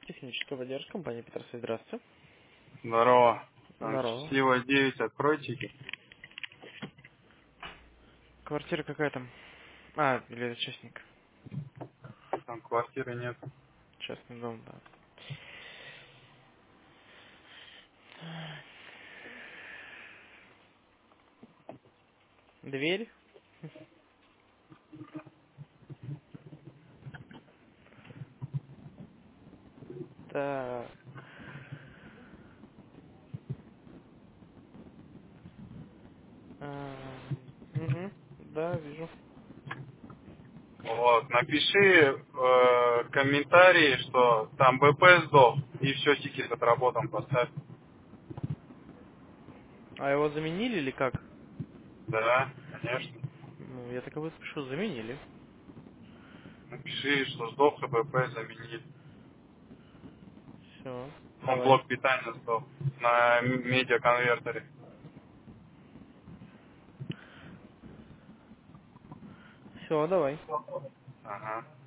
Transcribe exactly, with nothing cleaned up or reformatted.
Техническая поддержка, компания Петерсой. Здравствуйте. Здорово. Там Здорово. счастливая девять, откройте. Квартира какая там? А, или это частник? Там квартиры нет. Частный дом, да. Дверь? Так. Угу. Да, вижу. Вот, напиши э, комментарий, что там БП сдох, и все, тикет отработан поставь. А его заменили или как? Да, конечно. Ну, я так и выслушал, заменили. Напиши, что сдох, и БП заменили. Все, Он давай. блок питания сдох на м- медиаконвертере. Все, давай. Ага.